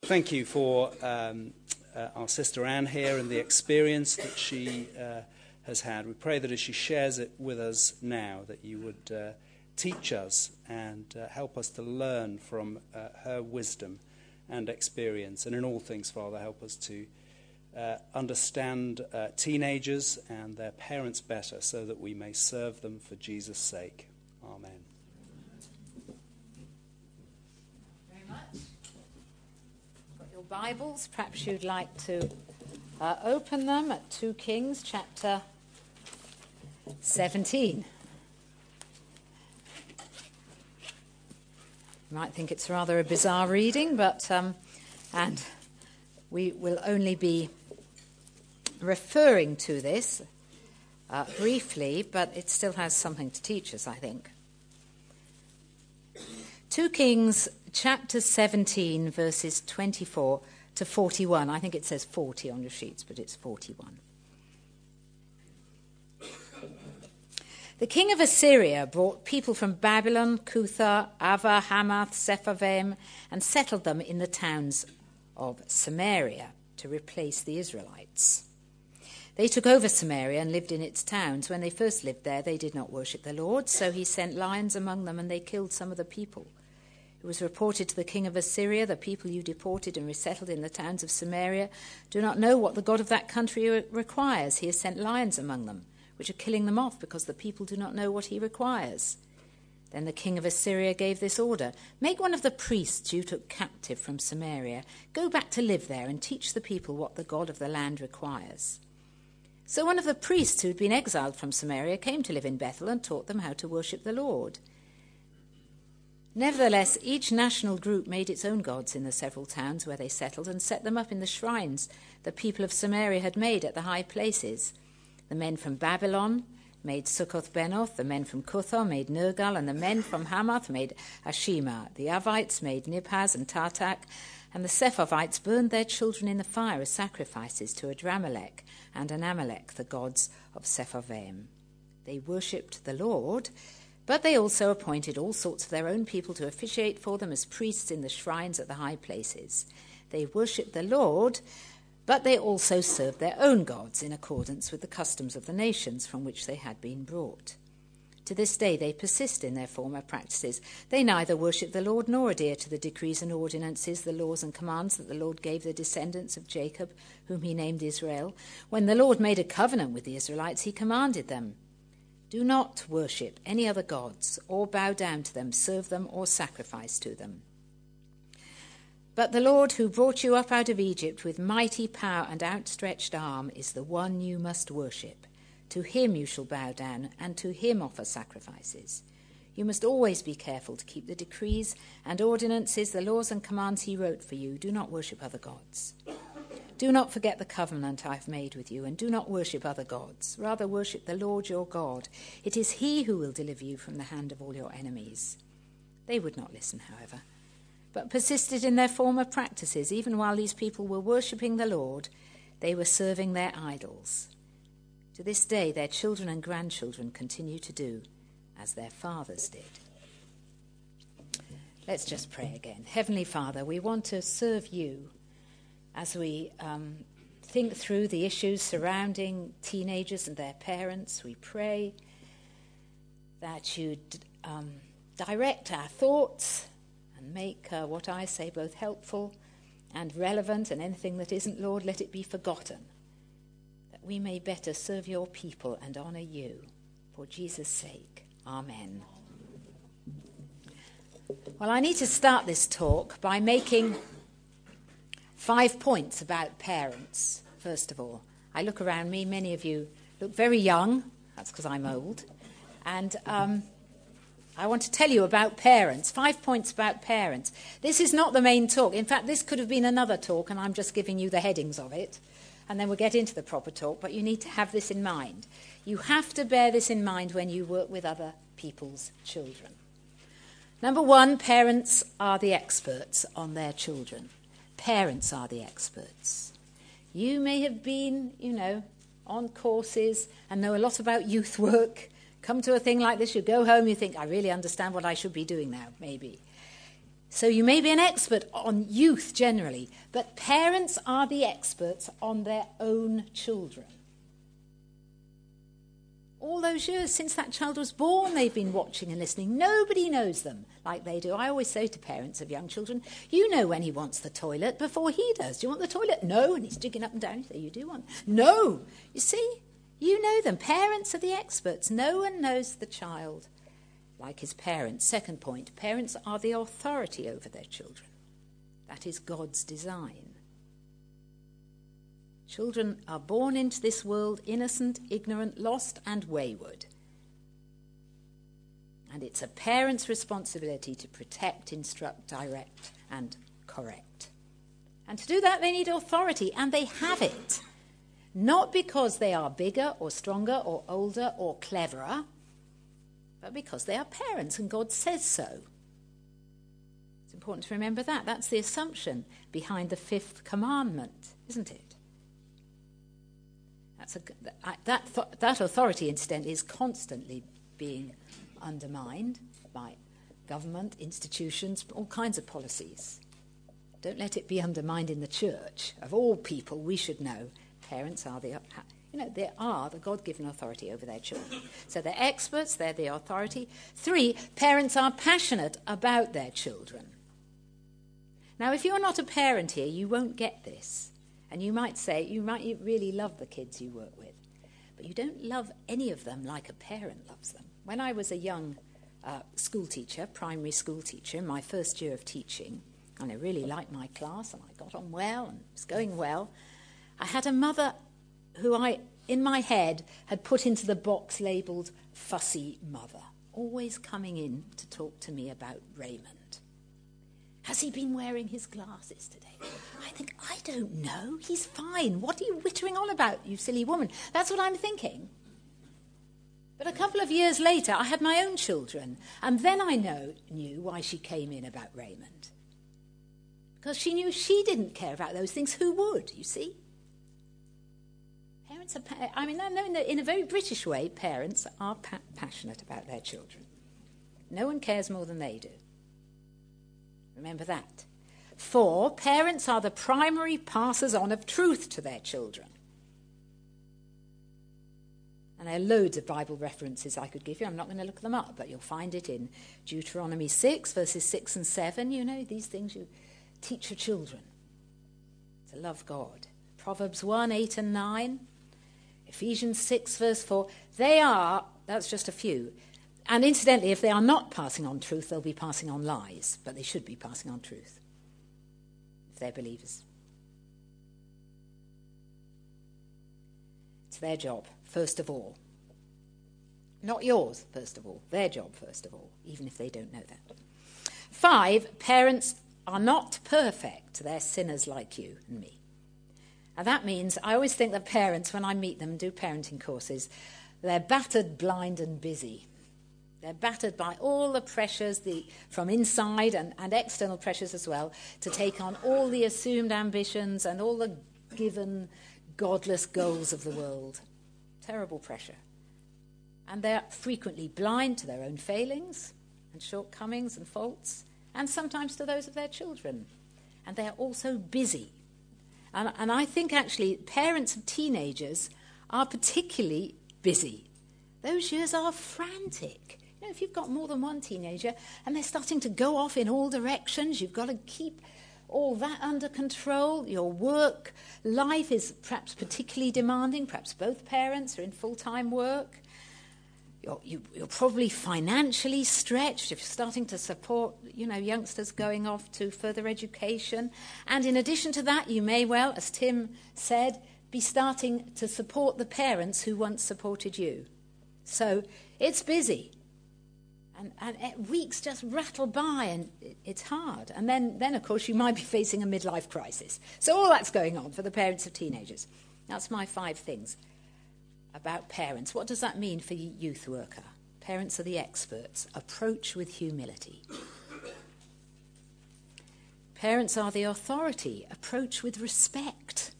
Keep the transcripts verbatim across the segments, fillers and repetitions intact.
thank you for um, uh, our sister Anne here and the experience that she uh, has had. We pray that as she shares it with us now, that you would uh, teach us and uh, help us to learn from uh, her wisdom and experience. And in all things, Father, help us to uh, understand uh, teenagers and their parents better so that we may serve them for Jesus' sake. Amen. Very much. Got your Bibles. Perhaps you'd like to uh, open them at Second Kings chapter seventeen. You might think it's rather a bizarre reading, but um, and we will only be referring to this uh, briefly, but it still has something to teach us, I think. Second Kings chapter seventeen, verses twenty-four to forty-one. I think it says forty on your sheets, but it's forty-one. The king of Assyria brought people from Babylon, Cutha, Ava, Hamath, Sepharvaim, and settled them in the towns of Samaria to replace the Israelites. They took over Samaria and lived in its towns. When they first lived there, they did not worship the Lord, so he sent lions among them, and they killed some of the people. It was reported to the king of Assyria, the people you deported and resettled in the towns of Samaria do not know what the God of that country requires. He has sent lions among them, which are killing them off because the people do not know what he requires. Then the king of Assyria gave this order: make one of the priests you took captive from Samaria go back to live there and teach the people what the God of the land requires. So one of the priests who had been exiled from Samaria came to live in Bethel and taught them how to worship the Lord. Nevertheless, each national group made its own gods in the several towns where they settled and set them up in the shrines the people of Samaria had made at the high places. The men from Babylon made Succoth-Benoth, the men from Cutha made Nergal, and the men from Hamath made Ashima. The Avites made Nibhaz and Tartak, and the Sepharvites burned their children in the fire as sacrifices to Adramelech and Anamelech, the gods of Sepharvaim. They worshipped the Lord, but they also appointed all sorts of their own people to officiate for them as priests in the shrines at the high places. They worshipped the Lord, but they also served their own gods in accordance with the customs of the nations from which they had been brought. To this day they persist in their former practices. They neither worship the Lord nor adhere to the decrees and ordinances, the laws and commands that the Lord gave the descendants of Jacob, whom he named Israel. When the Lord made a covenant with the Israelites, he commanded them, do not worship any other gods or bow down to them, serve them or sacrifice to them. But the Lord who brought you up out of Egypt with mighty power and outstretched arm is the one you must worship. To him you shall bow down, and to him offer sacrifices. You must always be careful to keep the decrees and ordinances, the laws and commands he wrote for you. Do not worship other gods. Do not forget the covenant I have made with you, and do not worship other gods. Rather worship the Lord your God. It is he who will deliver you from the hand of all your enemies. They would not listen, however, but persisted in their former practices. Even while these people were worshipping the Lord, they were serving their idols. To this day, their children and grandchildren continue to do as their fathers did. Let's just pray again. Heavenly Father, we want to serve you as we um, think through the issues surrounding teenagers and their parents. We pray that you'd um, direct our thoughts and make uh, what I say both helpful and relevant, and anything that isn't, Lord, let it be forgotten, that we may better serve your people and honour you. For Jesus' sake, amen. Well, I need to start this talk by making five points about parents, first of all. I look around me, many of you look very young, that's because I'm old, and um, I want to tell you about parents, five points about parents. This is not the main talk. In fact, this could have been another talk, and I'm just giving you the headings of it, and then we'll get into the proper talk, but you need to have this in mind. You have to bear this in mind when you work with other people's children. Number one, parents are the experts on their children. Parents are the experts. You may have been, you know, on courses and know a lot about youth work. Come to a thing like this, you go home, you think, I really understand what I should be doing now, maybe. So you may be an expert on youth generally, but parents are the experts on their own children. All those years since that child was born, they've been watching and listening. Nobody knows them like they do. I always say to parents of young children, you know when he wants the toilet before he does. Do you want the toilet? No. And he's digging up and down. You say, you do want? No. You see, you know them. Parents are the experts. No one knows the child like his parents. Second point, parents are the authority over their children. That is God's design. Children are born into this world innocent, ignorant, lost, and wayward. And it's a parent's responsibility to protect, instruct, direct, and correct. And to do that, they need authority, and they have it. Not because they are bigger or stronger or older or cleverer, but because they are parents, and God says so. It's important to remember that. That's the assumption behind the fifth commandment, isn't it? That's a, that, that authority, incidentally, is constantly being undermined by government, institutions, all kinds of policies. Don't let it be undermined in the church. Of all people, we should know parents are the, you know, they are the God-given authority over their children. So they're experts, they're the authority. Three, parents are passionate about their children. Now, if you're not a parent here, you won't get this. And you might say, you might really love the kids you work with, but you don't love any of them like a parent loves them. When I was a young uh, school teacher, primary school teacher, in my first year of teaching, and I really liked my class, and I got on well, and it was going well, I had a mother who I, in my head, had put into the box labelled fussy mother, always coming in to talk to me about Raymond. Has he been wearing his glasses today? I think, I don't know. He's fine. What are you wittering on about, you silly woman? That's what I'm thinking. But a couple of years later, I had my own children, and then I know, knew why she came in about Raymond. Because she knew she didn't care about those things. Who would, you see? Parents are, pa- I mean, I know in a, in a very British way, parents are pa- passionate about their children. No one cares more than they do. Remember that. Four, parents are the primary passers on of truth to their children. And there are loads of Bible references I could give you. I'm not going to look them up, but you'll find it in Deuteronomy six, verses six and seven. You know, these things you teach your children to love God. Proverbs one, eight and nine. Ephesians six, verse four. They are, that's just a few. And incidentally, if they are not passing on truth, they'll be passing on lies. But they should be passing on truth, if they're believers. It's their job, first of all. Not yours, first of all. Their job, first of all, even if they don't know that. Five, parents are not perfect. They're sinners like you and me. And that means, I always think that parents, when I meet them and do parenting courses, they're battered, blind and busy. They're battered by all the pressures the, from inside and, and external pressures as well to take on all the assumed ambitions and all the given godless goals of the world. Terrible pressure. And they're frequently blind to their own failings and shortcomings and faults, and sometimes to those of their children. And they're also busy. And, and I think actually parents of teenagers are particularly busy. Those years are frantic. You know, if you've got more than one teenager and they're starting to go off in all directions, you've got to keep all that under control. Your work life is perhaps particularly demanding. Perhaps both parents are in full-time work. You're, you, you're probably financially stretched if you're starting to support, you know, youngsters going off to further education. And in addition to that, you may well, as Tim said, be starting to support the parents who once supported you. So it's busy. And, and weeks just rattle by and it's hard. And then, then, of course, you might be facing a midlife crisis. So all that's going on for the parents of teenagers. That's my five things about parents. What does that mean for a youth worker? Parents are the experts. Approach with humility. Parents are the authority. Approach with respect.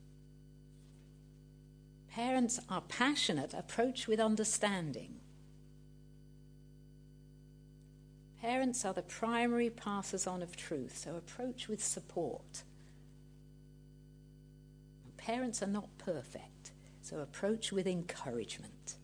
Parents are passionate. Approach with understanding. Parents are the primary passers on of truth, so approach with support. Parents are not perfect, so approach with encouragement.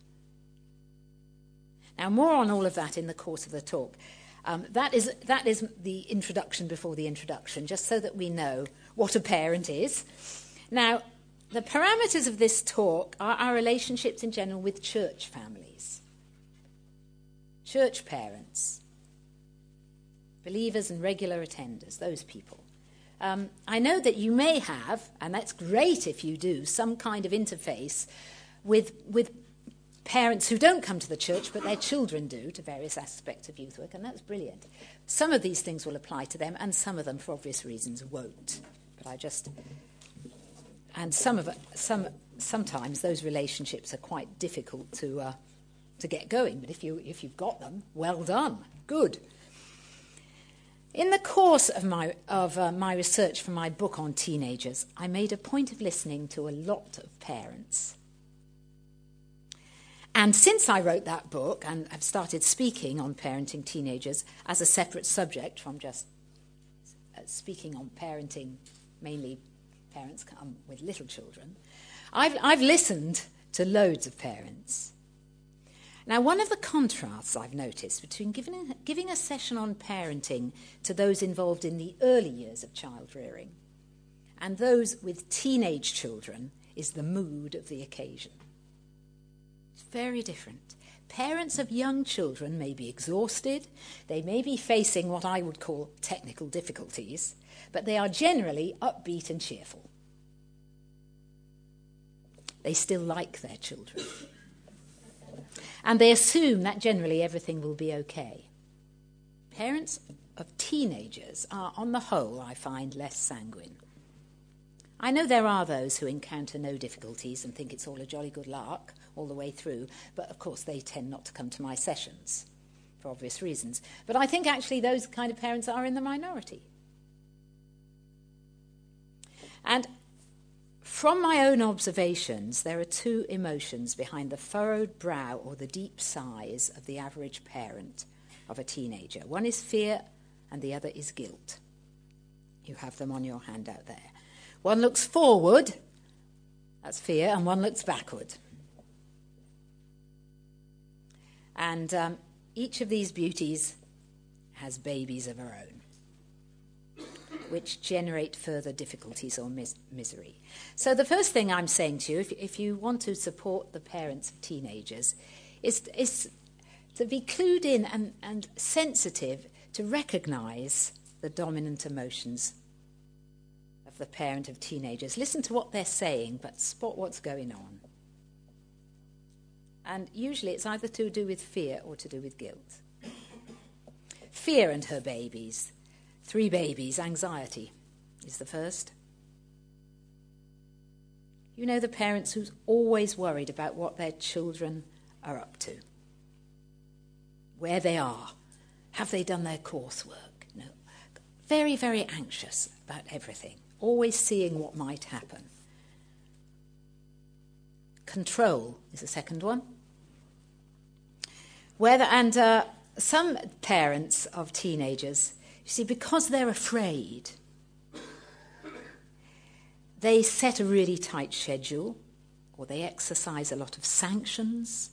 Now, more on all of that in the course of the talk. Um, that is that is the introduction before the introduction, just so that we know what a parent is. Now, the parameters of this talk are our relationships in general with church families, church parents, believers and regular attenders, those people. Um, I know that you may have, and that's great if you do, some kind of interface with with parents who don't come to the church, but their children do, to various aspects of youth work, and that's brilliant. Some of these things will apply to them, and some of them, for obvious reasons, won't. But I just... And some of it, some sometimes those relationships are quite difficult to uh, to get going. But if you if you've got them, well done, good. In the course of my of uh, my research for my book on teenagers, I made a point of listening to a lot of parents. And since I wrote that book and have started speaking on parenting teenagers as a separate subject from just uh, speaking on parenting, mainly parents come with little children, I've, I've listened to loads of parents. Now, one of the contrasts I've noticed between giving, giving a session on parenting to those involved in the early years of child rearing and those with teenage children is the mood of the occasion. It's very different. Parents of young children may be exhausted, they may be facing what I would call technical difficulties, but they are generally upbeat and cheerful. They still like their children. And they assume that generally everything will be okay. Parents of teenagers are, on the whole, I find, less sanguine. I know there are those who encounter no difficulties and think it's all a jolly good lark all the way through, but of course they tend not to come to my sessions for obvious reasons. But I think actually those kind of parents are in the minority. And from my own observations, there are two emotions behind the furrowed brow or the deep sighs of the average parent of a teenager. One is fear and the other is guilt. You have them on your handout there. One looks forward, that's fear, and one looks backward. And um, each of these beauties has babies of her own, which generate further difficulties or mis- misery. So the first thing I'm saying to you, if, if you want to support the parents of teenagers, is, is to be clued in and, and sensitive to recognise the dominant emotions of the parent of teenagers. Listen to what they're saying, but spot what's going on. And usually it's either to do with fear or to do with guilt. Fear and her babies. Three babies. Anxiety is the first. You know the parents who's always worried about what their children are up to. Where they are. Have they done their coursework? No. Very, very anxious about everything. Always seeing what might happen. Control is the second one. Whether, and uh, some parents of teenagers, you see, because they're afraid, they set a really tight schedule, or they exercise a lot of sanctions,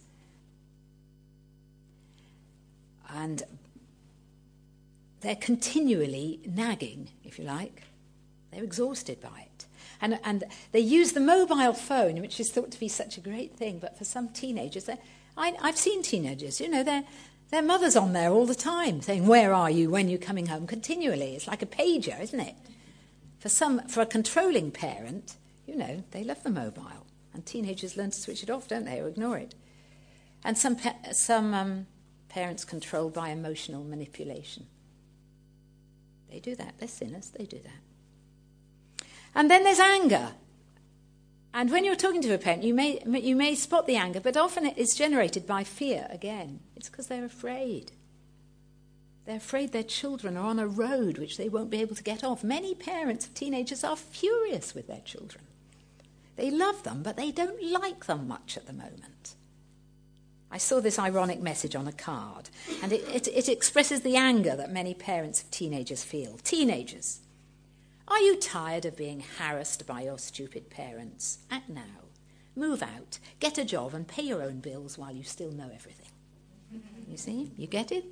and they're continually nagging, if you like. They're exhausted by it. And, and they use the mobile phone, which is thought to be such a great thing, but for some teenagers, I, I've seen teenagers, you know, their, their mother's on there all the time saying, where are you, when you're coming home, continually. It's like a pager, isn't it? For some, for a controlling parent, you know, they love the mobile. And teenagers learn to switch it off, don't they, or ignore it. And some, pa- some um, parents controlled by emotional manipulation. They do that. They're sinners. They do that. And then there's anger. And when you're talking to a parent, you may you may spot the anger, but often it's generated by fear again. It's because they're afraid. They're afraid their children are on a road which they won't be able to get off. Many parents of teenagers are furious with their children. They love them, but they don't like them much at the moment. I saw this ironic message on a card, and it, it, it expresses the anger that many parents of teenagers feel. Teenagers, are you tired of being harassed by your stupid parents? Act now. Move out, get a job, and pay your own bills while you still know everything. You see? You get it?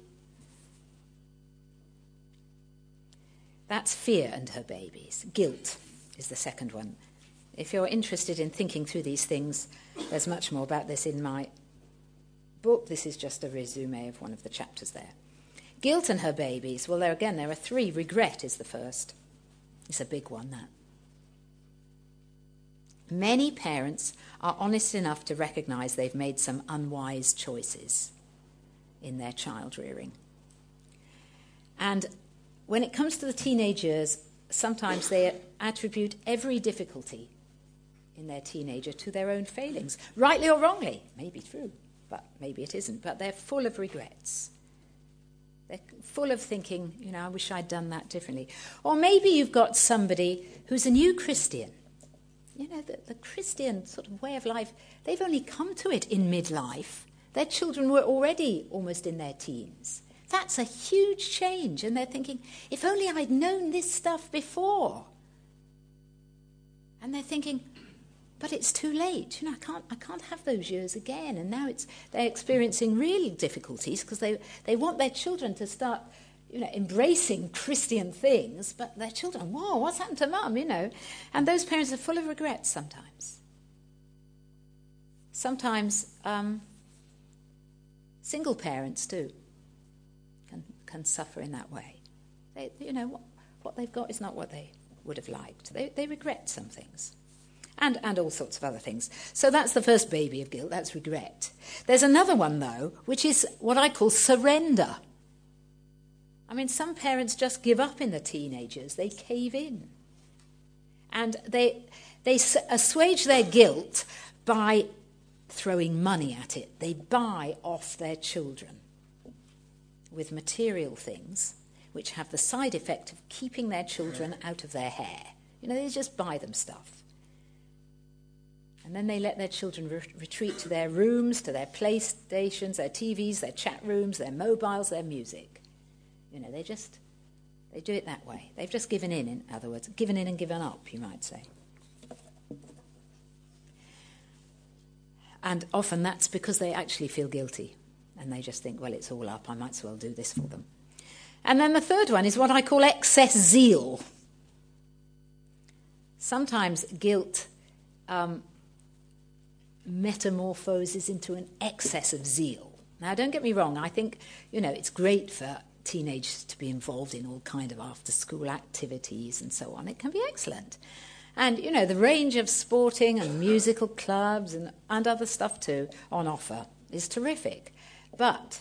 That's Fear and Her Babies. Guilt is the second one. If you're interested in thinking through these things, there's much more about this in my book. This is just a resume of one of the chapters there. Guilt and Her Babies. Well, there again, there are three. Regret is the first. It's a big one, that. Many parents are honest enough to recognise they've made some unwise choices in their child rearing. And when it comes to the teenage years, sometimes they attribute every difficulty in their teenager to their own failings, rightly or wrongly. Maybe true, but maybe it isn't. But they're full of regrets. They're full of thinking, you know, I wish I'd done that differently. Or maybe you've got somebody who's a new Christian. You know, the, the Christian sort of way of life, they've only come to it in midlife. Their children were already almost in their teens. That's a huge change. And they're thinking, if only I'd known this stuff before. And they're thinking, but it's too late. You know, I can't I can't have those years again. And now it's they're experiencing real difficulties because they, they want their children to start, you know, embracing Christian things, but their children, whoa, what's happened to mum, you know? And those parents are full of regrets sometimes. Sometimes um, single parents too can can suffer in that way. They, you know, what, what they've got is not what they would have liked. They they regret some things. And, and all sorts of other things. So that's the first baby of guilt, that's regret. There's another one, though, which is what I call surrender. I mean, some parents just give up in the teenagers. They cave in. And they, they assuage their guilt by throwing money at it. They buy off their children with material things which have the side effect of keeping their children out of their hair. You know, they just buy them stuff. And then they let their children re- retreat to their rooms, to their PlayStations, their T Vs, their chat rooms, their mobiles, their music. You know, they just, they do it that way. They've just given in, in other words. Given in and given up, you might say. And often that's because they actually feel guilty. And they just think, well, it's all up, I might as well do this for them. And then the third one is what I call excess zeal. Sometimes guilt Um, metamorphoses into an excess of zeal. Now, don't get me wrong, I think, you know, it's great for teenagers to be involved in all kind of after-school activities and so on. It can be excellent. And, you know, the range of sporting and musical clubs and, and other stuff too on offer is terrific. But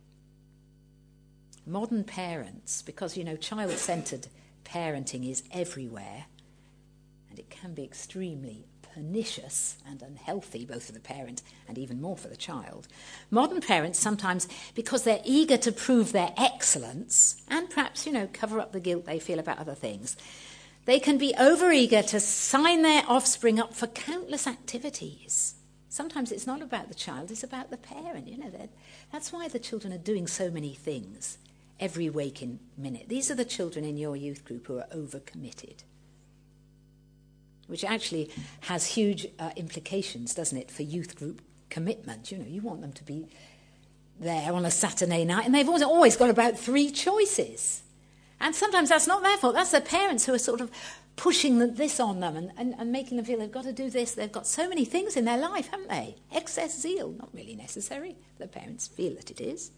modern parents, because, you know, child-centred parenting is everywhere, and it can be extremely pernicious and unhealthy, both for the parent and even more for the child. Modern parents sometimes, because they're eager to prove their excellence and perhaps, you know, cover up the guilt they feel about other things, they can be overeager to sign their offspring up for countless activities. Sometimes it's not about the child, it's about the parent. You know, that's why the children are doing so many things every waking minute. These are the children in your youth group who are overcommitted, which actually has huge uh, implications, doesn't it, for youth group commitment. You know, you want them to be there on a Saturday night, and they've always, always got about three choices. And sometimes that's not their fault. That's their parents who are sort of pushing the, this on them and, and, and making them feel they've got to do this. They've got so many things in their life, haven't they? Excess zeal, not really necessary. The parents feel that it is.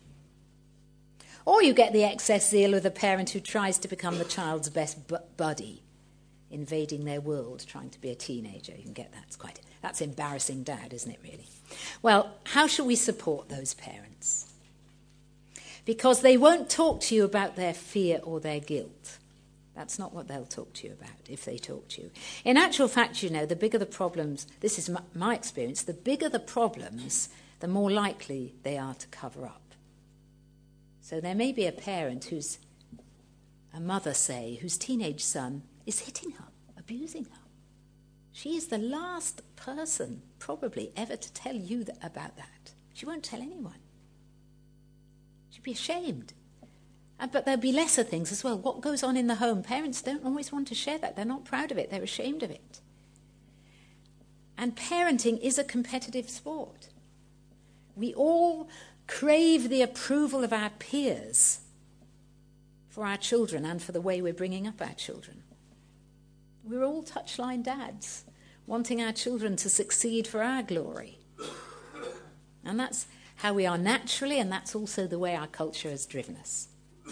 Or you get the excess zeal of the parent who tries to become the child's best bu- buddy, invading their world, trying to be a teenager. You can get that. It's quite, that's embarrassing dad, isn't it, really? Well, how shall we support those parents? Because they won't talk to you about their fear or their guilt. That's not what they'll talk to you about, if they talk to you. In actual fact, you know, the bigger the problems, this is my, my experience, the bigger the problems, the more likely they are to cover up. So there may be a parent who's, a mother, say, whose teenage son is hitting her, abusing her. She is the last person, probably, ever to tell you that, about that. She won't tell anyone. She'd be ashamed. Uh, but there'll be lesser things as well. What goes on in the home? Parents don't always want to share that. They're not proud of it. They're ashamed of it. And parenting is a competitive sport. We all crave the approval of our peers for our children and for the way we're bringing up our children. We're all touchline dads, wanting our children to succeed for our glory. And that's how we are naturally, and that's also the way our culture has driven us.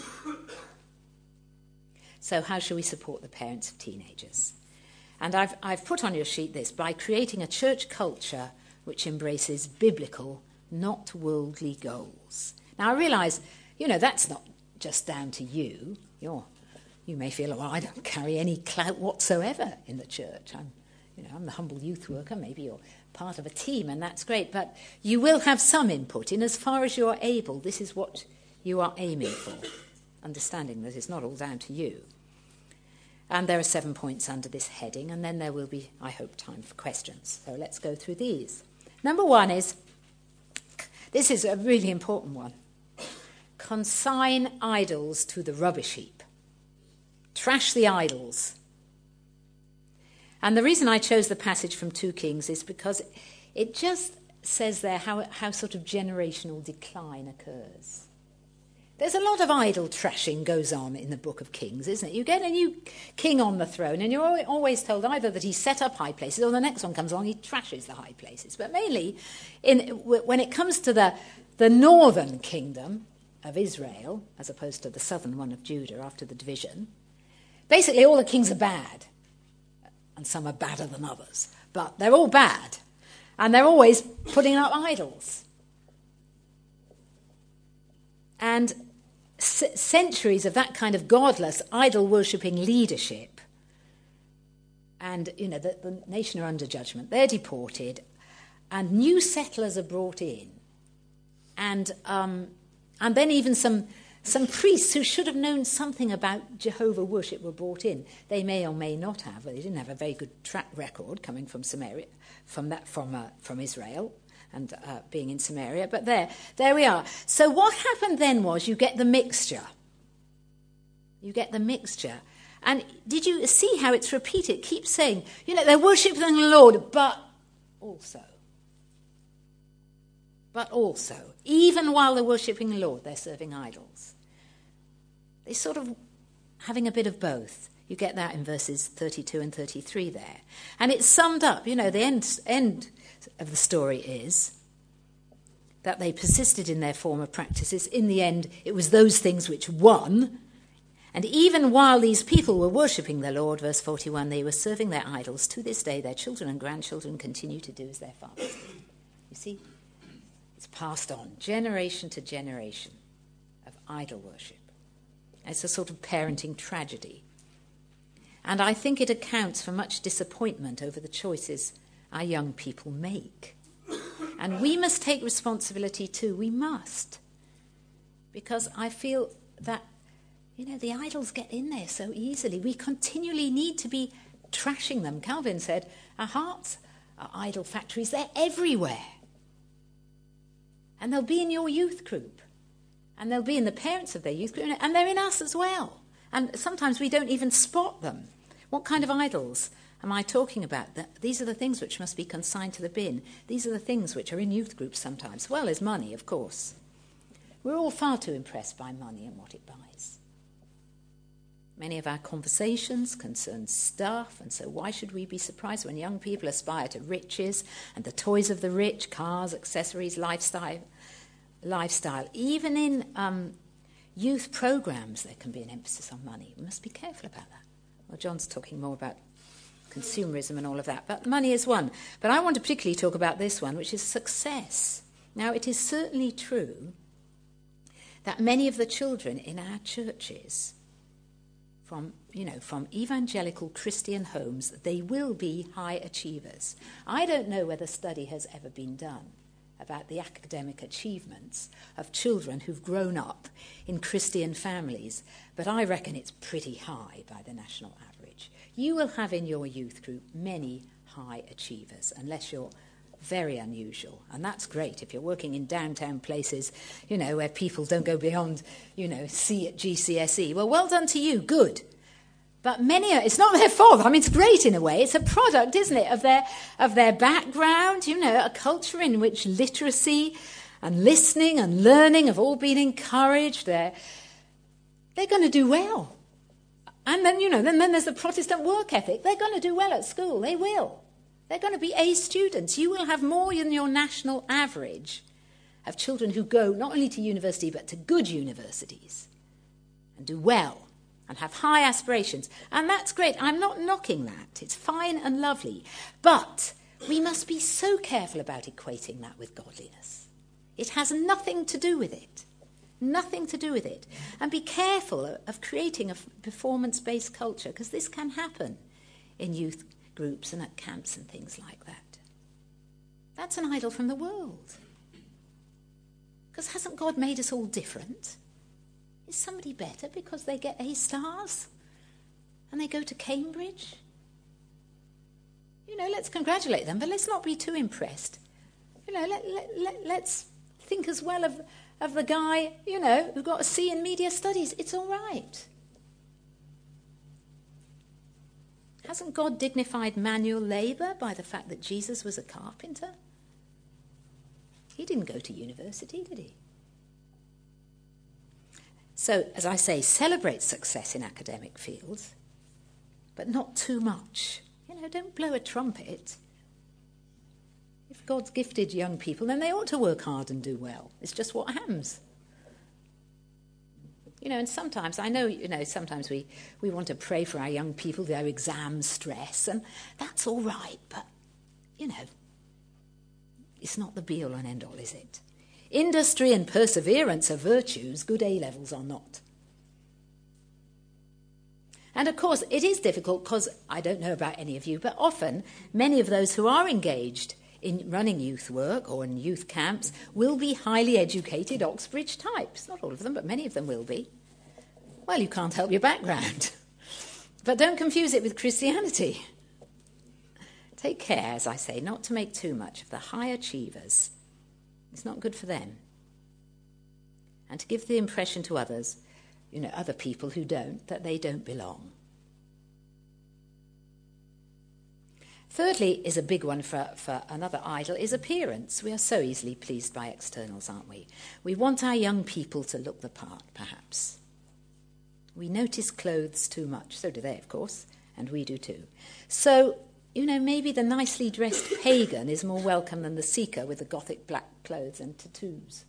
So how shall we support the parents of teenagers? And I've, I've put on your sheet this, by creating a church culture which embraces biblical, not worldly goals. Now, I realise, you know, that's not just down to you. You're, you may feel, oh, I don't carry any clout whatsoever in the church. I'm, you know, I'm the humble youth worker. Maybe you're part of a team, and that's great. But you will have some input in as far as you're able. This is what you are aiming for, understanding that it's not all down to you. And there are seven points under this heading, and then there will be, I hope, time for questions. So let's go through these. Number one is, this is a really important one. Consign idols to the rubbish heap. Trash the idols. And the reason I chose the passage from Second Kings is because it just says there how, how sort of generational decline occurs. There's a lot of idol trashing goes on in the book of Kings, isn't it? You get a new king on the throne and you're always told either that he set up high places or the next one comes along, he trashes the high places. But mainly, in, when it comes to the, the northern kingdom of Israel, as opposed to the southern one of Judah after the division, basically all the kings are bad. And some are badder than others. But they're all bad. And they're always putting up idols. And c- centuries of that kind of godless, idol-worshipping leadership. And, you know, the, the nation are under judgment. They're deported. And new settlers are brought in. And um, and then even some, some priests who should have known something about Jehovah worship were brought in. They may or may not have. They didn't have a very good track record coming from Samaria, from that from uh, from Israel. And uh, being in Samaria, but there, there we are. So what happened then was you get the mixture. You get the mixture. And did you see how it's repeated? It keeps saying, you know, they're worshipping the Lord, but also. But also, even while they're worshipping the Lord, they're serving idols. They're sort of having a bit of both. You get that in verses thirty-two and thirty-three there. And it's summed up, you know, the end end of the story is that they persisted in their former practices. In the end, it was those things which won. And even while these people were worshipping the Lord, verse forty-one, they were serving their idols. To this day, their children and grandchildren continue to do as their fathers did. You see? It's passed on, generation to generation, of idol worship. It's a sort of parenting tragedy. And I think it accounts for much disappointment over the choices our young people make. And we must take responsibility too. We must. Because I feel that, you know, the idols get in there so easily. We continually need to be trashing them. Calvin said, our hearts are idol factories. They're everywhere. And they'll be in your youth group. And they'll be in the parents of their youth group. And they're in us as well. And sometimes we don't even spot them. What kind of idols am I talking about? These are the things which must be consigned to the bin. These are the things which are in youth groups sometimes, as well as money, of course. We're all far too impressed by money and what it buys. Many of our conversations concern stuff, and so why should we be surprised when young people aspire to riches and the toys of the rich, cars, accessories, lifestyle, lifestyle. Even in um, youth programs, there can be an emphasis on money. We must be careful about that. Well, John's talking more about consumerism and all of that, but money is one. But I want to particularly talk about this one, which is success. Now, it is certainly true that many of the children in our churches, from, you know, from evangelical Christian homes, they will be high achievers. I don't know whether study has ever been done about the academic achievements of children who've grown up in Christian families, but I reckon it's pretty high by the national average. You will have in your youth group many high achievers, unless you're very unusual. And that's great if you're working in downtown places, you know, where people don't go beyond, you know, C at G C S E. Well, well done to you, good. But many, are, it's not their fault. I mean, it's great in a way. It's a product, isn't it, of their of their background, you know, a culture in which literacy and listening and learning have all been encouraged. They're, they're going to do well. And then, you know, then, then there's the Protestant work ethic. They're going to do well at school. They will. They're going to be A students. You will have more than your national average of children who go not only to university but to good universities and do well and have high aspirations. And that's great. I'm not knocking that. It's fine and lovely. But we must be so careful about equating that with godliness. It has nothing to do with it. Nothing to do with it. And be careful of creating a performance-based culture, because this can happen in youth groups and at camps and things like that. That's an idol from the world. Because hasn't God made us all different? Is somebody better because they get A stars and they go to Cambridge? You know, let's congratulate them, but let's not be too impressed. You know, let, let, let, let's think as well of, of the guy, you know, who got a C in media studies. It's all right. Hasn't God dignified manual labour by the fact that Jesus was a carpenter? He didn't go to university, did he? So, as I say, celebrate success in academic fields, but not too much. You know, don't blow a trumpet. If God's gifted young people, then they ought to work hard and do well. It's just what happens. You know, and sometimes, I know, you know, sometimes we, we want to pray for our young people, their exam stress, and that's all right, but, you know, it's not the be-all and end-all, is it? Industry and perseverance are virtues, good A-levels are not. And of course, it is difficult because, I don't know about any of you, but often many of those who are engaged in running youth work or in youth camps will be highly educated Oxbridge types. Not all of them, but many of them will be. Well, you can't help your background. But don't confuse it with Christianity. Take care, as I say, not to make too much of the high achievers. It's not good for them. And to give the impression to others, you know, other people who don't, that they don't belong. Thirdly is a big one for, for another idol, is appearance. We are so easily pleased by externals, aren't we? We want our young people to look the part, perhaps. We notice clothes too much. So do they, of course, and we do too. So, you know, maybe the nicely dressed pagan is more welcome than the seeker with the gothic black clothes and tattoos.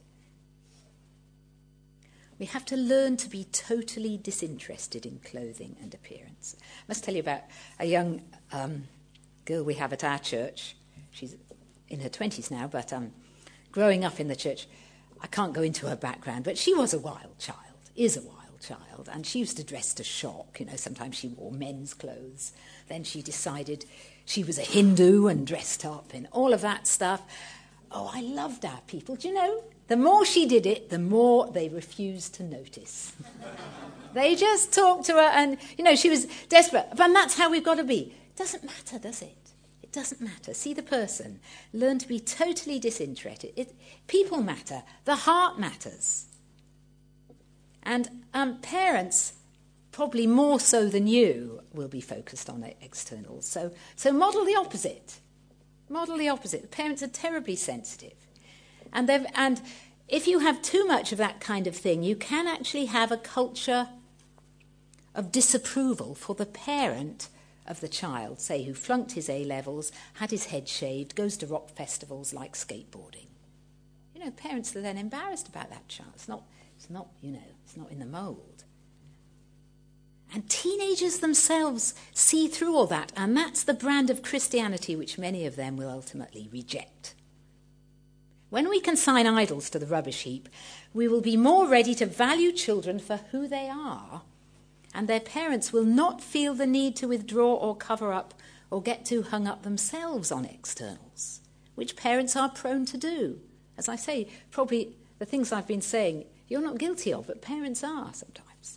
We have to learn to be totally disinterested in clothing and appearance. I must tell you about a young um, girl we have at our church. She's in her twenties now, but um, growing up in the church, I can't go into her background, but she was a wild child, is a wild child, and she used to dress to shock. You know, sometimes she wore men's clothes. Then she decided she was a Hindu and dressed up in all of that stuff. Oh, I loved our people. Do you know, the more she did it, the more they refused to notice. They just talked to her and, you know, she was desperate. But that's how we've got to be. It doesn't matter, does it? It doesn't matter. See the person. Learn to be totally disinterested. It, people matter. The heart matters. And um, parents, probably more so than you, will be focused on the externals. So, so model the opposite. Model the opposite. Parents are terribly sensitive. And, and if you have too much of that kind of thing, you can actually have a culture of disapproval for the parent of the child, say, who flunked his A-levels, had his head shaved, goes to rock festivals like skateboarding. You know, parents are then embarrassed about that child. It's not, it's not, you know, it's not in the mould. And teenagers themselves see through all that, and that's the brand of Christianity which many of them will ultimately reject. When we consign idols to the rubbish heap, we will be more ready to value children for who they are, and their parents will not feel the need to withdraw or cover up or get too hung up themselves on externals, which parents are prone to do. As I say, probably the things I've been saying, you're not guilty of, but parents are sometimes.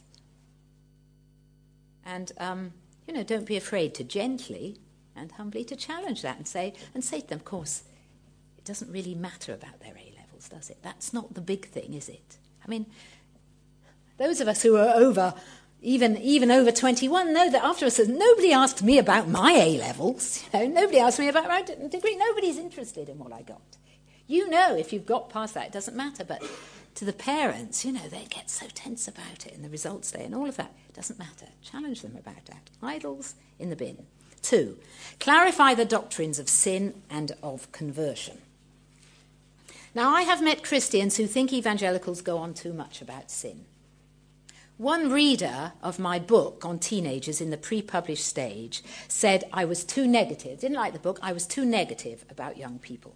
And, um, you know, don't be afraid to gently and humbly to challenge that and say, and say to them, of course, doesn't really matter about their A-levels, does it? That's not the big thing, is it? I mean, those of us who are over, even even over twenty-one, know that after us, nobody asked me about my A-levels. You know, nobody asked me about my degree. Nobody's interested in what I got. You know, if you've got past that, it doesn't matter. But to the parents, you know, they get so tense about it and the results there and all of that. It doesn't matter. Challenge them about that. Idols in the bin. Two, clarify the doctrines of sin and of conversion. Now, I have met Christians who think evangelicals go on too much about sin. One reader of my book on teenagers in the pre-published stage said I was too negative. Didn't like the book. I was too negative about young people.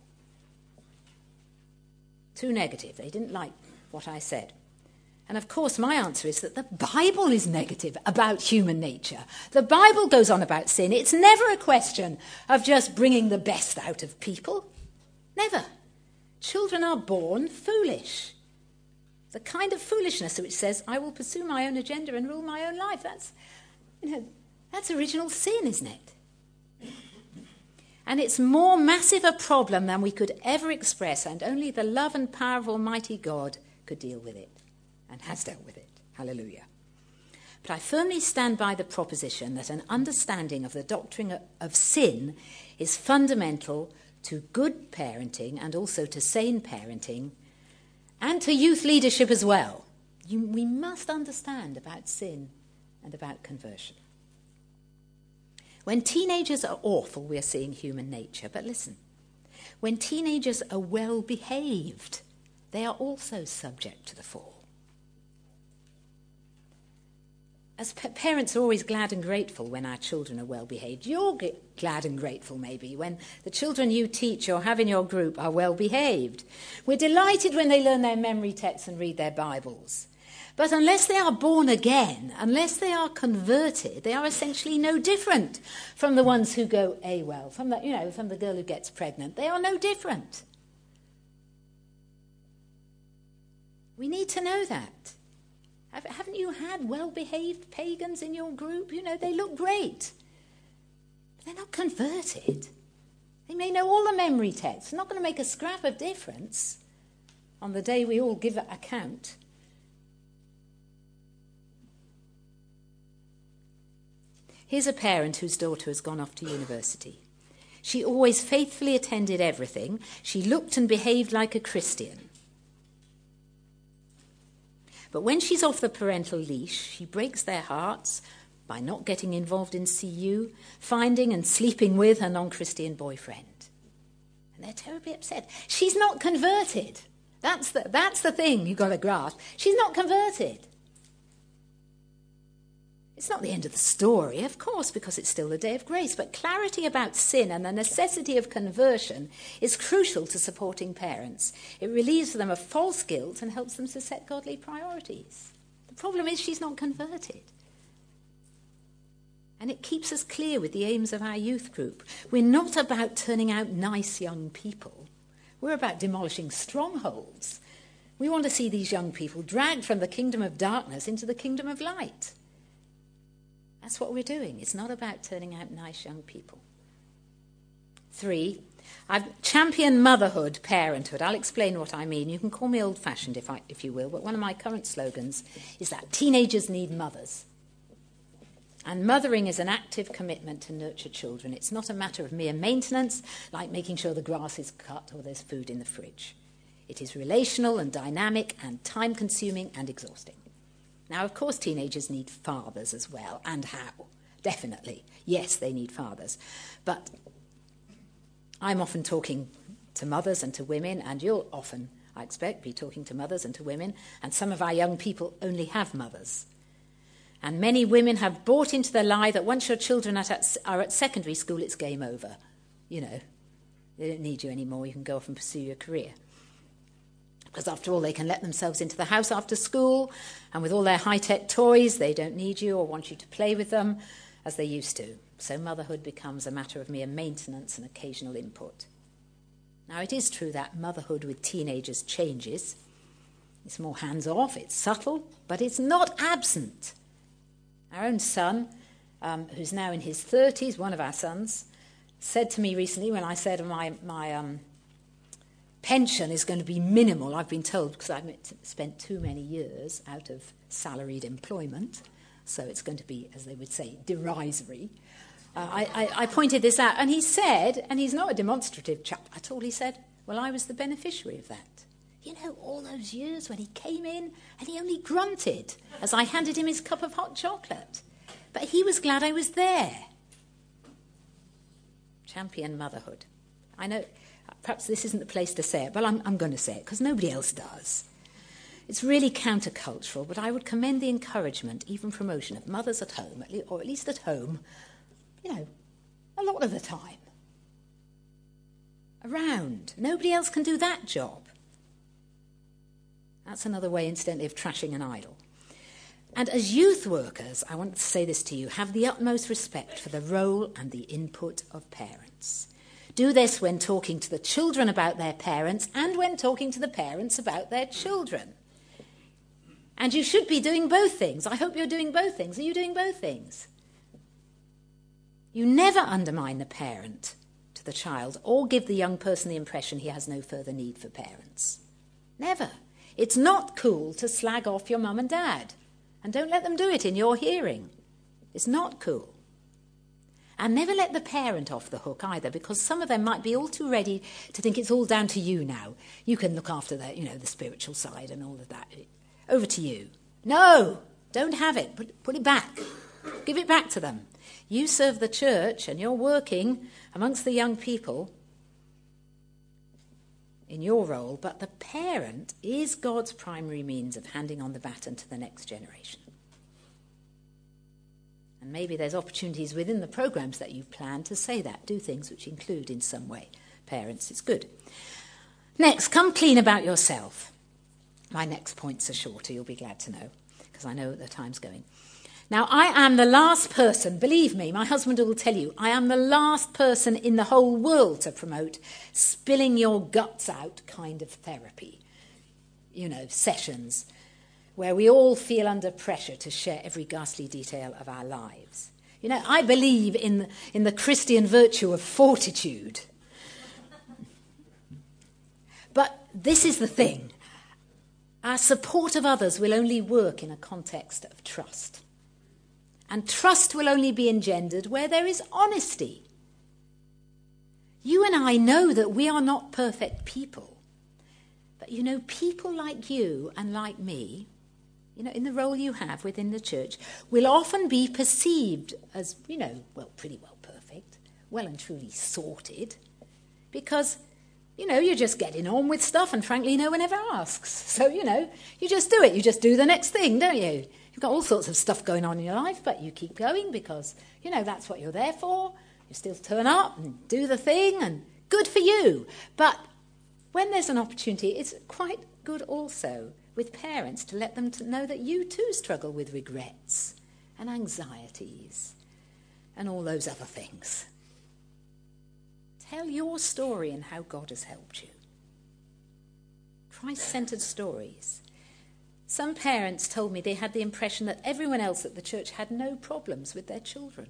Too negative. They didn't like what I said. And of course, my answer is that the Bible is negative about human nature. The Bible goes on about sin. It's never a question of just bringing the best out of people. Never. Children are born foolish. The kind of foolishness which says, I will pursue my own agenda and rule my own life. That's, you know, that's original sin, isn't it? And it's more massive a problem than we could ever express, and only the love and power of Almighty God could deal with it, and has dealt with it. Hallelujah. But I firmly stand by the proposition that an understanding of the doctrine of sin is fundamental to good parenting and also to sane parenting and to youth leadership as well. You, we must understand about sin and about conversion. When teenagers are awful, we are seeing human nature. But listen, when teenagers are well behaved, they are also subject to the fall. As pa- parents are always glad and grateful when our children are well behaved. You're g- glad and grateful maybe when the children you teach or have in your group are well behaved. We're delighted when they learn their memory texts and read their Bibles. But unless they are born again, unless they are converted, they are essentially no different from the ones who go AWOL, from the, you know, from the girl who gets pregnant. They are no different. We need to know that. Haven't you had well-behaved pagans in your group? You know, they look great. But they're not converted. They may know all the memory texts. It's not going to make a scrap of difference on the day we all give an account. Here's a parent whose daughter has gone off to university. She always faithfully attended everything. She looked and behaved like a Christian. But when she's off the parental leash, she breaks their hearts by not getting involved in C U, finding and sleeping with her non-Christian boyfriend. And they're terribly upset. She's not converted. That's the, that's the thing you've got to grasp. She's not converted. It's not the end of the story, of course, because it's still the day of grace, but clarity about sin and the necessity of conversion is crucial to supporting parents. It relieves them of false guilt and helps them to set godly priorities. The problem is she's not converted. And it keeps us clear with the aims of our youth group. We're not about turning out nice young people. We're about demolishing strongholds. We want to see these young people dragged from the kingdom of darkness into the kingdom of light. That's what we're doing. It's not about turning out nice young people. Three, I've championed motherhood, parenthood. I'll explain what I mean. You can call me old-fashioned if, I, if you will, but one of my current slogans is that teenagers need mothers. And mothering is an active commitment to nurture children. It's not a matter of mere maintenance, like making sure the grass is cut or there's food in the fridge. It is relational and dynamic and time-consuming and exhausting. Now, of course, teenagers need fathers as well, and how? Definitely. Yes, they need fathers. But I'm often talking to mothers and to women, and you'll often, I expect, be talking to mothers and to women, and some of our young people only have mothers. And many women have bought into the lie that once your children are at, are at secondary school, it's game over. You know, they don't need you anymore, you can go off and pursue your career. Because after all, they can let themselves into the house after school, and with all their high-tech toys, they don't need you or want you to play with them as they used to. So motherhood becomes a matter of mere maintenance and occasional input. Now, it is true that motherhood with teenagers changes. It's more hands-off, it's subtle, but it's not absent. Our own son, um, who's now in his thirties, one of our sons, said to me recently when I said my... my um, pension is going to be minimal, I've been told, because I've spent too many years out of salaried employment. So it's going to be, as they would say, derisory. Uh, I, I, I pointed this out, and he said, and he's not a demonstrative chap at all, he said, well, I was the beneficiary of that. You know, all those years when he came in and he only grunted as I handed him his cup of hot chocolate. But he was glad I was there. Champion motherhood. I know, perhaps this isn't the place to say it, but I'm, I'm going to say it because nobody else does. It's really countercultural, but I would commend the encouragement, even promotion, of mothers at home, at le- or at least at home, you know, a lot of the time. Around. Nobody else can do that job. That's another way, incidentally, of trashing an idol. And as youth workers, I want to say this to you, have the utmost respect for the role and the input of parents. Do this when talking to the children about their parents and when talking to the parents about their children. And you should be doing both things. I hope you're doing both things. Are you doing both things? You never undermine the parent to the child or give the young person the impression he has no further need for parents. Never. It's not cool to slag off your mum and dad. And don't let them do it in your hearing. It's not cool. And never let the parent off the hook either, because some of them might be all too ready to think it's all down to you now. You can look after the, you know, the spiritual side and all of that. Over to you. No, don't have it. Put, put it back. Give it back to them. You serve the church and you're working amongst the young people in your role, but the parent is God's primary means of handing on the baton to the next generation. And maybe there's opportunities within the programs that you've planned to say that, do things which include in some way parents. It's good. Next, come clean about yourself. My next points are shorter, you'll be glad to know, because I know the time's going. Now, I am the last person, believe me, my husband will tell you, I am the last person in the whole world to promote spilling your guts out kind of therapy. You know, sessions where we all feel under pressure to share every ghastly detail of our lives. You know, I believe in the, in the Christian virtue of fortitude. But this is the thing. Our support of others will only work in a context of trust. And trust will only be engendered where there is honesty. You and I know that we are not perfect people. But, you know, people like you and like me, you know, in the role you have within the church, will often be perceived as, you know, well, pretty well perfect, well and truly sorted, because, you know, you're just getting on with stuff and, frankly, no one ever asks. So, you know, you just do it. You just do the next thing, don't you? You've got all sorts of stuff going on in your life, but you keep going because, you know, that's what you're there for. You still turn up and do the thing, and good for you. But when there's an opportunity, it's quite good also with parents to let them to know that you too struggle with regrets and anxieties and all those other things. Tell your story and how God has helped you. Christ-centered stories. Some parents told me they had the impression that everyone else at the church had no problems with their children.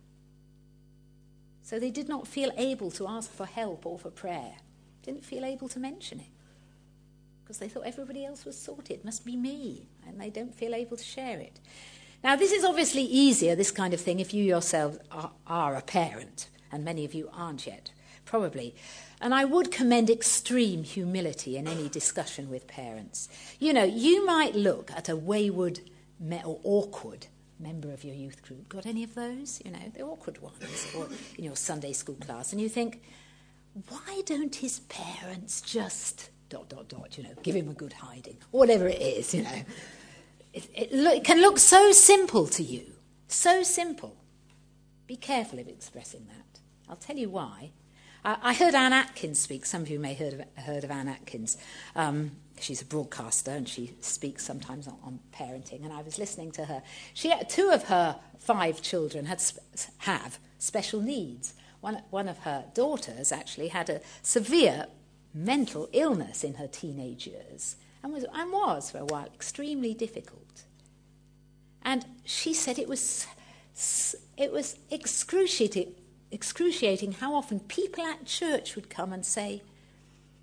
So they did not feel able to ask for help or for prayer. Didn't feel able to mention it. Because they thought everybody else was sorted. It must be me. And they don't feel able to share it. Now, this is obviously easier, this kind of thing, if you yourself are, are a parent. And many of you aren't yet, probably. And I would commend extreme humility in any discussion with parents. You know, you might look at a wayward me- or awkward member of your youth group. Got any of those? You know, the awkward ones, or in your Sunday school class. And you think, why don't his parents just dot, dot, dot, you know, give him a good hiding? Whatever it is, you know. It, it, look, it can look so simple to you. So simple. Be careful of expressing that. I'll tell you why. I heard Anne Atkins speak. Some of you may have heard of, heard of Anne Atkins. Um, she's a broadcaster and she speaks sometimes on, on parenting. And I was listening to her. She had, two of her five children had have special needs. One, one of her daughters actually had a severe mental illness in her teenage years and was, and was for a while extremely difficult. And she said it was it was excruciating. excruciating how often people at church would come and say,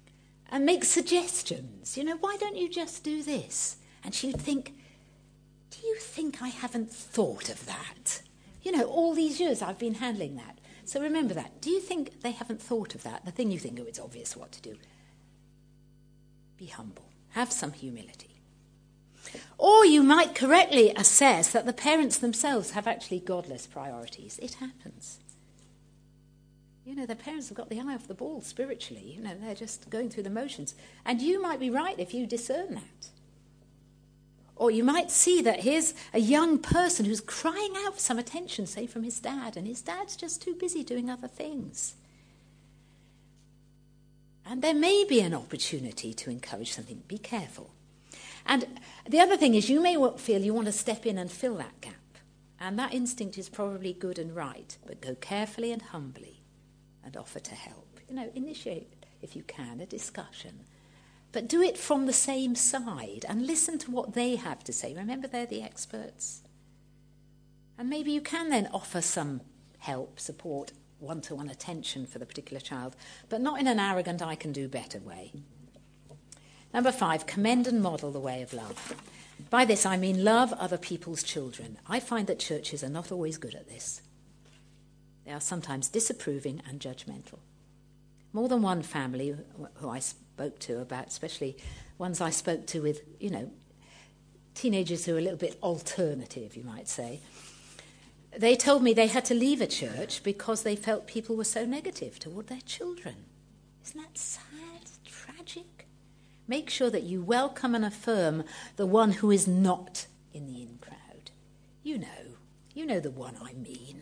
and make suggestions. You know, why don't you just do this? And she'd think, do you think I haven't thought of that? You know, all these years I've been handling that. So remember that. Do you think they haven't thought of that? The thing you think, oh, it's obvious what to do. Be humble. Have some humility. Or you might correctly assess that the parents themselves have actually godless priorities. It happens. You know, their parents have got the eye off the ball spiritually. You know, they're just going through the motions. And you might be right if you discern that. Or you might see that here's a young person who's crying out for some attention, say, from his dad, and his dad's just too busy doing other things. And there may be an opportunity to encourage something. Be careful. And the other thing is you may feel you want to step in and fill that gap. And that instinct is probably good and right. But go carefully and humbly and offer to help. You know, initiate, if you can, a discussion. But do it from the same side and listen to what they have to say. Remember, they're the experts. And maybe you can then offer some help, support, one-to-one attention for the particular child, but not in an arrogant, I can do better way. Number five, commend and model the way of love. By this I mean love other people's children. I find that churches are not always good at this. They are sometimes disapproving and judgmental. More than one family who I spoke to about, especially ones I spoke to with, you know, teenagers who are a little bit alternative, you might say, they told me they had to leave a church because they felt people were so negative toward their children. Isn't that sad, tragic? Make sure that you welcome and affirm the one who is not in the in crowd. You know, you know the one I mean.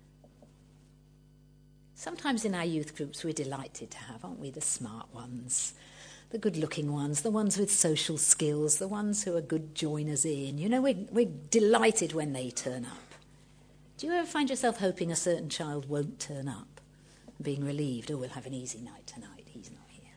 Sometimes in our youth groups we're delighted to have, aren't we, the smart ones, the good-looking ones, the ones with social skills, the ones who are good joiners in. You know, we're, we're delighted when they turn up. Do you ever find yourself hoping a certain child won't turn up and being relieved, oh, we'll have an easy night tonight, he's not here?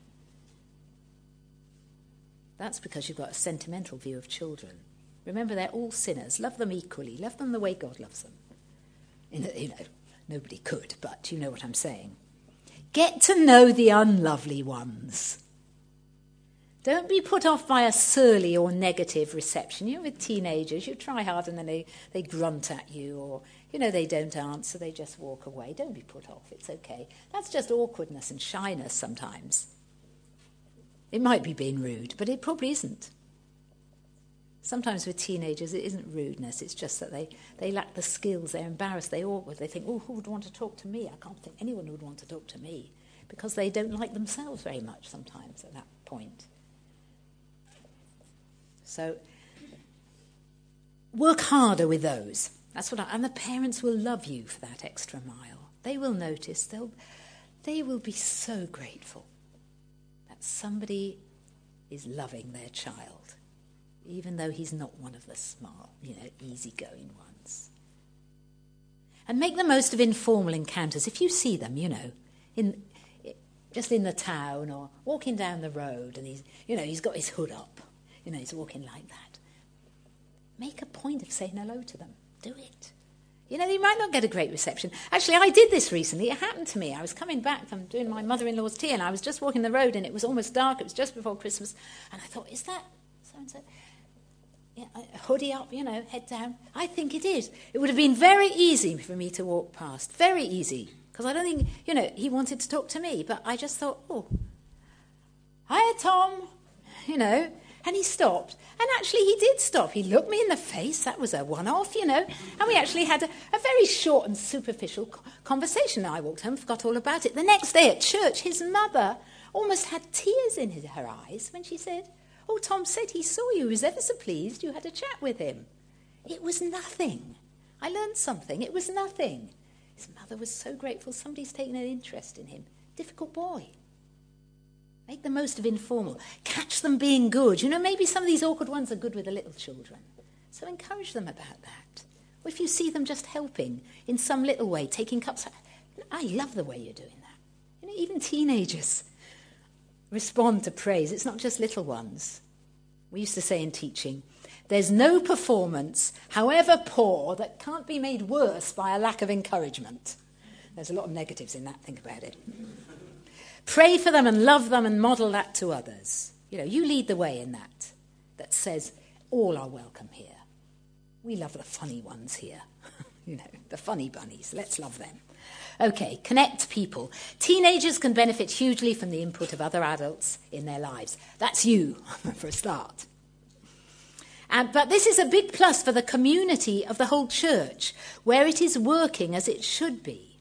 That's because you've got a sentimental view of children. Remember, they're all sinners. Love them equally. Love them the way God loves them. In the, you know, nobody could, but you know what I'm saying. Get to know the unlovely ones. Don't be put off by a surly or negative reception. You know, with teenagers, you try hard and then they, they grunt at you, or, you know, they don't answer, they just walk away. Don't be put off, it's okay. That's just awkwardness and shyness sometimes. It might be being rude, but it probably isn't. Sometimes with teenagers, it isn't rudeness, it's just that they, they lack the skills, they're embarrassed, they're awkward, they think, oh, who would want to talk to me? I can't think anyone would want to talk to me, because they don't like themselves very much sometimes at that point. So work harder with those. That's what I, and the parents will love you for that extra mile. They will notice, they'll, they will be so grateful that somebody is loving their child, even though he's not one of the smart, you know, easygoing ones. And make the most of informal encounters. If you see them, you know, in just in the town or walking down the road and he's, you know, he's got his hood up, you know, he's walking like that. Make a point of saying hello to them. Do it. You know, you might not get a great reception. Actually, I did this recently. It happened to me. I was coming back from doing my mother-in-law's tea and I was just walking the road and it was almost dark. It was just before Christmas. And I thought, is that so-and-so? Yeah, hoodie up, you know, head down. I think it is. It would have been very easy for me to walk past. Very easy. Because I don't think, you know, he wanted to talk to me. But I just thought, oh, hiya, Tom. You know. And he stopped. And actually he did stop. He looked me in the face. That was a one-off, you know. And we actually had a, a very short and superficial conversation. I walked home, forgot all about it. The next day at church, his mother almost had tears in his, her eyes when she said, oh, Tom said he saw you. He was ever so pleased you had a chat with him. It was nothing. I learned something. It was nothing. His mother was so grateful somebody's taken an interest in him. Difficult boy. Make the most of informal. Catch them being good. You know, maybe some of these awkward ones are good with the little children. So encourage them about that. Or if you see them just helping in some little way, taking cups. I love the way you're doing that. You know, even teenagers respond to praise. It's not just little ones. We used to say in teaching, there's no performance, however poor, that can't be made worse by a lack of encouragement. There's a lot of negatives in that, think about it. Pray for them and love them and model that to others. You know, you lead the way in that, that says all are welcome here. We love the funny ones here. You know, the funny bunnies. Let's love them. Okay, connect people. Teenagers can benefit hugely from the input of other adults in their lives. That's you, for a start. And, but this is a big plus for the community of the whole church, where it is working as it should be.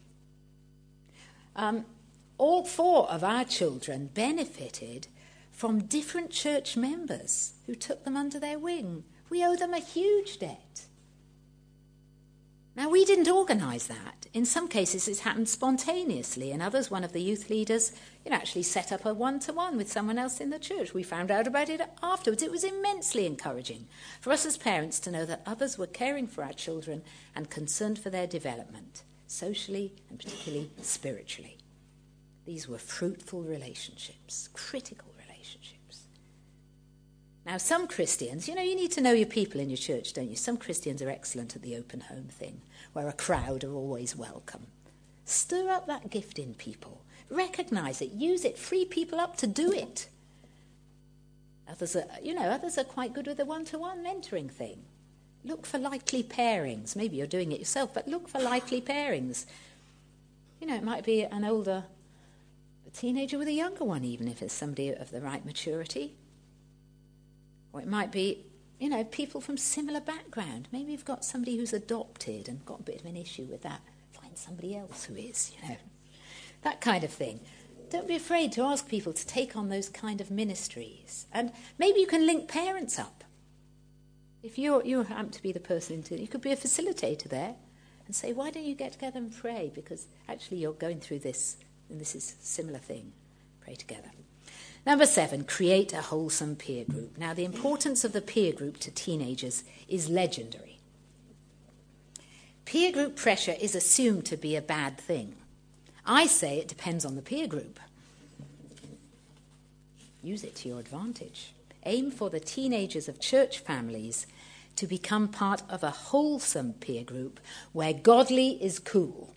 Um, all four of our children benefited from different church members who took them under their wing. We owe them a huge debt. Now, we didn't organise that. In some cases, it's happened spontaneously. In others, one of the youth leaders you know, actually set up a one-to-one with someone else in the church. We found out about it afterwards. It was immensely encouraging for us as parents to know that others were caring for our children and concerned for their development, socially and particularly spiritually. These were fruitful relationships, critical relationships. Now, some Christians, you know, you need to know your people in your church, don't you? Some Christians are excellent at the open home thing, where a crowd are always welcome. Stir up that gift in people. Recognise it. Use it. Free people up to do it. Others are, you know, others are quite good with the one-to-one mentoring thing. Look for likely pairings. Maybe you're doing it yourself, but look for likely pairings. You know, it might be an older a teenager with a younger one, even if it's somebody of the right maturity. Or it might be, you know, people from similar background. Maybe you've got somebody who's adopted and got a bit of an issue with that. Find somebody else who is, you know. That kind of thing. Don't be afraid to ask people to take on those kind of ministries. And maybe you can link parents up. If you're, you happen to be the person, to, you could be a facilitator there and say, why don't you get together and pray? Because actually you're going through this, and this is a similar thing. Pray together. Number seven, create a wholesome peer group. Now, the importance of the peer group to teenagers is legendary. Peer group pressure is assumed to be a bad thing. I say it depends on the peer group. Use it to your advantage. Aim for the teenagers of church families to become part of a wholesome peer group where godly is cool.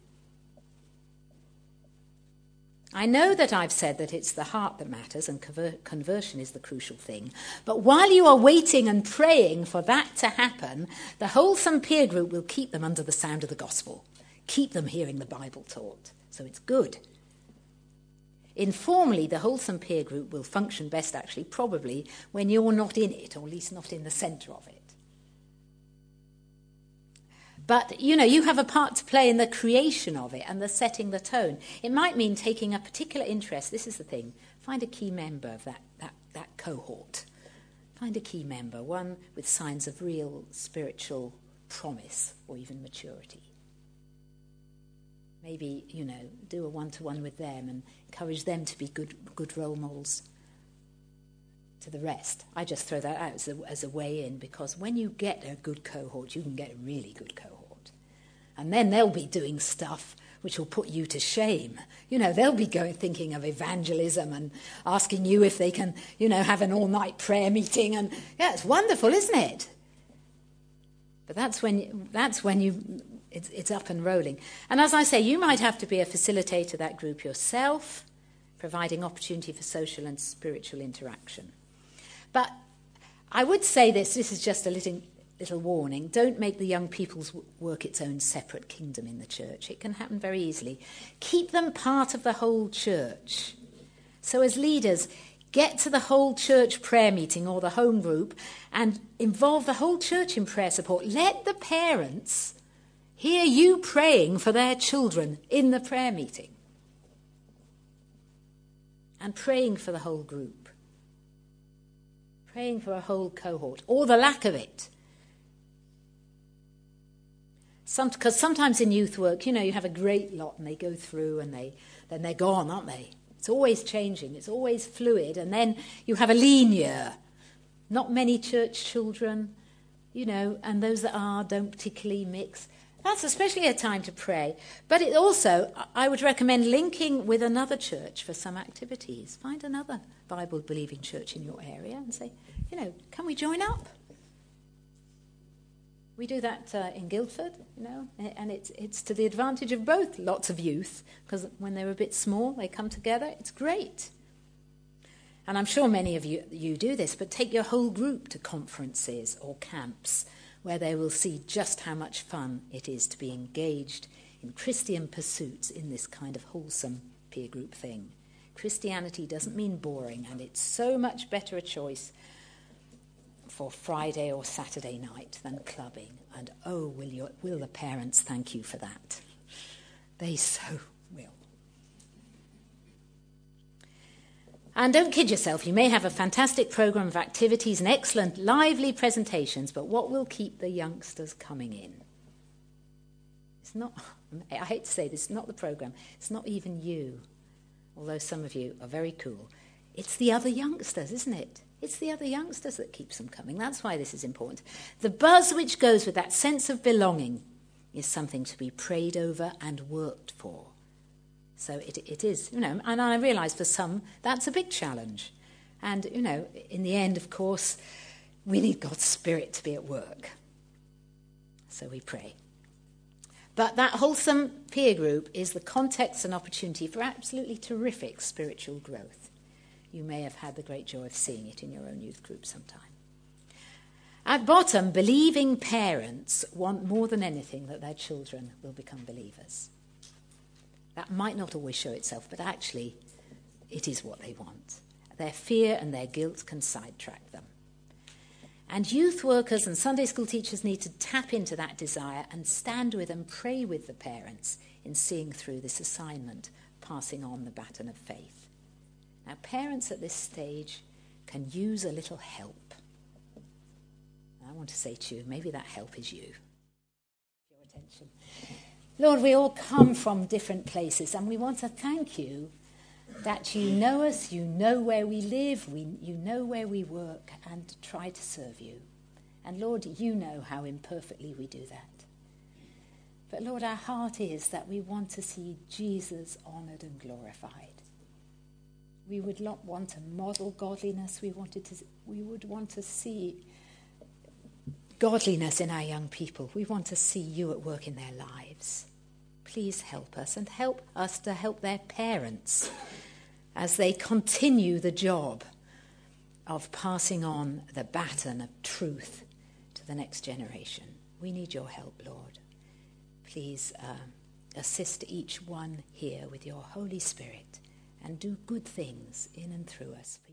I know that I've said that it's the heart that matters and conver- conversion is the crucial thing. But while you are waiting and praying for that to happen, the wholesome peer group will keep them under the sound of the gospel, keep them hearing the Bible taught. So it's good. Informally, the wholesome peer group will function best, actually, probably when you're not in it, or at least not in the centre of it. But, you know, you have a part to play in the creation of it and the setting the tone. It might mean taking a particular interest. This is the thing. Find a key member of that, that, that cohort. Find a key member, one with signs of real spiritual promise or even maturity. Maybe, you know, do a one-to-one with them and encourage them to be good, good role models to the rest. I just throw that out as a, as a way in, because when you get a good cohort, you can get a really good cohort. And then they'll be doing stuff which will put you to shame. You know, they'll be going thinking of evangelism and asking you if they can, you know, have an all-night prayer meeting. And yeah, it's wonderful, isn't it? But that's when that's when you it's, it's up and rolling. And as I say, you might have to be a facilitator of that group yourself, providing opportunity for social and spiritual interaction. But I would say this, this is just a little, little warning, don't make the young people's work its own separate kingdom in the church. It can happen very easily. Keep them part of the whole church. So as leaders, get to the whole church prayer meeting or the home group and involve the whole church in prayer support. Let the parents hear you praying for their children in the prayer meeting and praying for the whole group. Praying for a whole cohort, or the lack of it. Some, because sometimes in youth work, you know, you have a great lot and they go through and they then they're gone, aren't they? It's always changing, it's always fluid. And then you have a lean year. Not many church children, you know, and those that are don't particularly mix. That's especially a time to pray. But it also, I would recommend linking with another church for some activities. Find another Bible-believing church in your area and say, you know, can we join up? We do that uh, in Guildford, you know, and it's it's to the advantage of both lots of youth, because when they're a bit small, they come together. It's great. And I'm sure many of you, you do this, but take your whole group to conferences or camps where they will see just how much fun it is to be engaged in Christian pursuits in this kind of wholesome peer group thing. Christianity doesn't mean boring, and it's so much better a choice for Friday or Saturday night than clubbing. And oh, will, your, will the parents thank you for that? They so will. And don't kid yourself, you may have a fantastic programme of activities and excellent lively presentations, but what will keep the youngsters coming in? It's not, I hate to say this, it's not the programme, it's not even you, although some of you are very cool. It's the other youngsters, isn't it? It's the other youngsters that keeps them coming. That's why this is important. The buzz which goes with that sense of belonging is something to be prayed over and worked for. So it, it is, you know, and I realise for some that's a big challenge. And, you know, in the end, of course, we need God's Spirit to be at work. So we pray. But that wholesome peer group is the context and opportunity for absolutely terrific spiritual growth. You may have had the great joy of seeing it in your own youth group sometime. At bottom, believing parents want more than anything that their children will become believers. That might not always show itself, but actually it is what they want. Their fear and their guilt can sidetrack them. And youth workers and Sunday school teachers need to tap into that desire and stand with and pray with the parents in seeing through this assignment, passing on the baton of faith. Now, parents at this stage can use a little help. I want to say to you, maybe that help is you. Your attention. Lord, we all come from different places, and we want to thank you that you know us, you know where we live, we, you know where we work, and try to serve you. And Lord, you know how imperfectly we do that. But Lord, our heart is that we want to see Jesus honoured and glorified. We would not want to model godliness, we wanted to, we would want to see godliness in our young people. We want to see you at work in their lives. Please help us, and help us to help their parents as they continue the job of passing on the baton of truth to the next generation. We need your help, Lord. Please uh, assist each one here with your Holy Spirit and do good things in and through us.